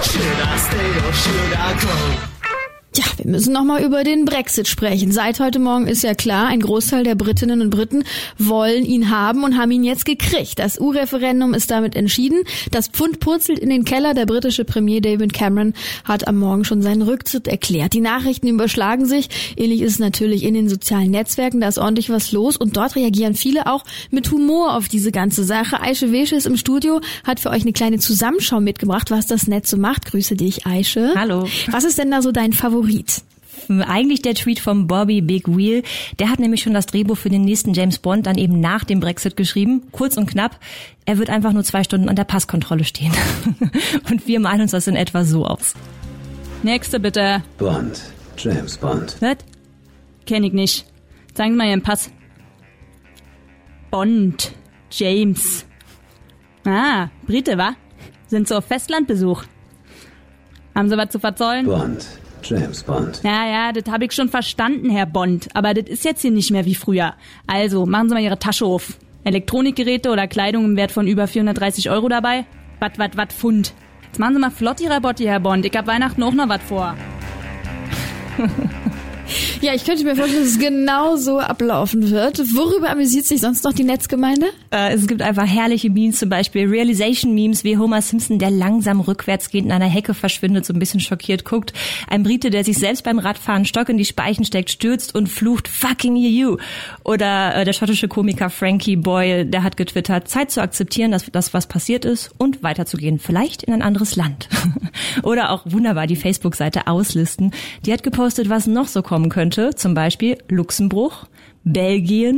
Should I stay or should I go? Ja, wir müssen noch mal über den Brexit sprechen. Seit heute Morgen ist ja klar, ein Großteil der Britinnen und Briten wollen ihn haben und haben ihn jetzt gekriegt. Das EU-Referendum ist damit entschieden. Das Pfund purzelt in den Keller. Der britische Premier David Cameron hat am Morgen schon seinen Rücktritt erklärt. Die Nachrichten überschlagen sich. Ähnlich ist es natürlich in den sozialen Netzwerken. Da ist ordentlich was los und dort reagieren viele auch mit Humor auf diese ganze Sache. Aische Wesche ist im Studio, hat für euch eine kleine Zusammenschau mitgebracht, was das Netz so macht. Grüße dich, Aische. Hallo. Was ist denn da so dein Favorit? Eigentlich der Tweet von Bobby Big Wheel. Der hat nämlich schon das Drehbuch für den nächsten James Bond dann eben nach dem Brexit geschrieben. Kurz und knapp. Er wird einfach nur 2 Stunden an der Passkontrolle stehen. Und wir malen uns das in etwa so aus. Nächste bitte. Bond. James Bond. Was? Kenn ich nicht. Zeigen Sie mal Ihren Pass. Bond. James. Ah, Brite, wa? Sind so auf Festlandbesuch. Haben Sie was zu verzollen? Bond. James Bond. Ja, das habe ich schon verstanden, Herr Bond. Aber das ist jetzt hier nicht mehr wie früher. Also, machen Sie mal Ihre Tasche auf. Elektronikgeräte oder Kleidung im Wert von über 430 € dabei? Wat, Pfund. Jetzt machen Sie mal flott Ihre Botti, Herr Bond. Ich hab Weihnachten auch noch was vor. Ja, ich könnte mir vorstellen, dass es genau so ablaufen wird. Worüber amüsiert sich sonst noch die Netzgemeinde? Es gibt einfach herrliche Memes, zum Beispiel Realization-Memes, wie Homer Simpson, der langsam rückwärtsgehend in einer Hecke verschwindet, so ein bisschen schockiert guckt. Ein Brite, der sich selbst beim Radfahren Stock in die Speichen steckt, stürzt und flucht, fucking you. Oder der schottische Komiker Frankie Boyle, der hat getwittert, Zeit zu akzeptieren, dass das, was passiert ist, und weiterzugehen, vielleicht in ein anderes Land. Oder auch wunderbar die Facebook-Seite Auslisten, die hat gepostet, was noch so kommen könnte, zum Beispiel Luxemburg, Belgien,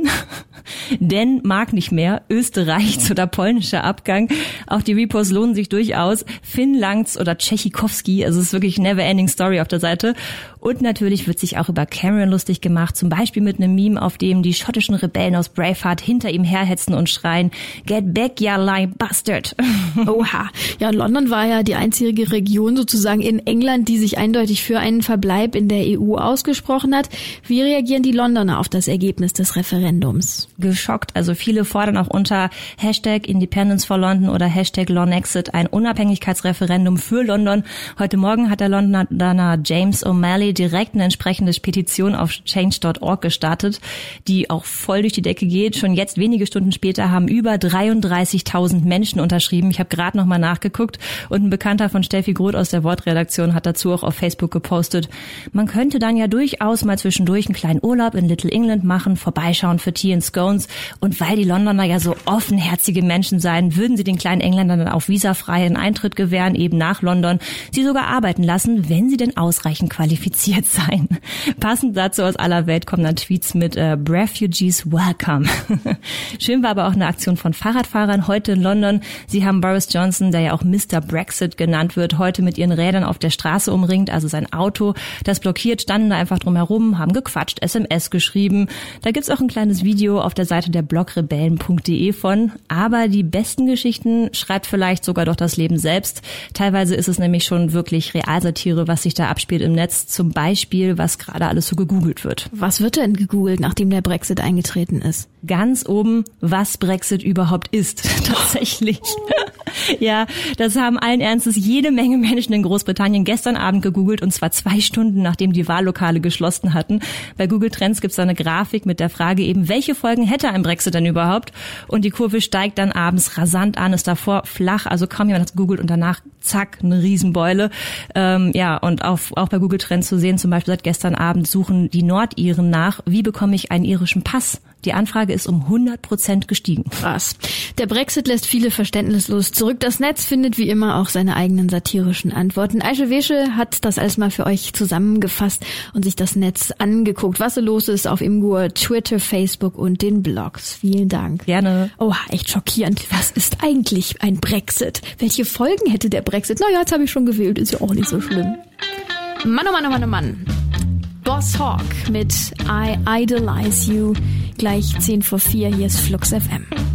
Dänemark nicht mehr, Österreichs oder polnischer Abgang. Auch die Reposts lohnen sich durchaus. Finnlands oder Tschechikowski, also es ist wirklich never-ending Story auf der Seite. Und natürlich wird sich auch über Cameron lustig gemacht, zum Beispiel mit einem Meme, auf dem die schottischen Rebellen aus Braveheart hinter ihm herhetzen und schreien, Get back, ya lying bastard. Oha. Ja, und London war ja die einzige Region sozusagen in England, die sich eindeutig für einen Verbleib in der EU ausgesprochen hat. Wie reagieren die Londoner auf das Ergebnis des Referendums? Geschockt. Also viele fordern auch unter Hashtag Independence for London oder Hashtag Lonexit ein Unabhängigkeitsreferendum für London. Heute Morgen hat der Londoner James O'Malley direkt eine entsprechende Petition auf change.org gestartet, die auch voll durch die Decke geht. Schon jetzt, wenige Stunden später, haben über 33.000 Menschen unterschrieben. Ich habe gerade noch mal nachgeguckt und ein Bekannter von Steffi Groth aus der Wortredaktion hat dazu auch auf Facebook gepostet. Man könnte dann ja durchaus mal zwischendurch einen kleinen Urlaub in Little England machen, vorbeischauen für Tea and Scones. Und weil die Londoner ja so offenherzige Menschen seien, würden sie den kleinen Engländern dann auch visafreien Eintritt gewähren, eben nach London, sie sogar arbeiten lassen, wenn sie denn ausreichend qualifiziert seien. Passend dazu aus aller Welt kommen dann Tweets mit Refugees welcome. Schön war aber auch eine Aktion von Fahrradfahrern heute in London. Sie haben Boris Johnson, der ja auch Mr. Brexit genannt wird, heute mit ihren Rädern auf der Straße umringt, also sein Auto, das blockiert, standen da einfach drum herum, haben gequatscht, SMS geschrieben. Da gibt's auch ein kleines Video auf der Seite der blogrebellen.de von. Aber die besten Geschichten schreibt vielleicht sogar doch das Leben selbst. Teilweise ist es nämlich schon wirklich Realsatire, was sich da abspielt im Netz. Zum Beispiel, was gerade alles so gegoogelt wird. Was wird denn gegoogelt, nachdem der Brexit eingetreten ist? Ganz oben, was Brexit überhaupt ist. Tatsächlich. Ja, das haben allen Ernstes jede Menge Menschen in Großbritannien gestern Abend gegoogelt, und zwar 2 Stunden, nachdem die Wahllokale geschlossen hatten. Bei Google Trends gibt's da eine Grafik mit der Frage eben, welche Folgen hätte ein Brexit denn überhaupt? Und die Kurve steigt dann abends rasant an, ist davor flach, also kaum jemand hat gegoogelt und danach zack, eine Riesenbeule. Ja, und auch bei Google Trends zu sehen, zum Beispiel seit gestern Abend suchen die Nordiren nach, wie bekomme ich einen irischen Pass? Die Anfrage ist um 100% gestiegen. Krass. Der Brexit lässt viele verständnislos zurück. Das Netz findet wie immer auch seine eigenen satirischen Antworten. Aische Wesche hat das alles mal für euch zusammengefasst und sich das Netz angeguckt, was so los ist auf Imgur, Twitter, Facebook und den Blogs. Vielen Dank. Gerne. Oha, echt schockierend. Was ist eigentlich ein Brexit? Welche Folgen hätte der Brexit? Naja, jetzt habe ich schon gewählt, ist ja auch nicht so schlimm. Mann, oh Mann, oh Mann, oh Mann. Boss Hawk mit I Idolize You. Gleich 3:10, hier ist Flux FM.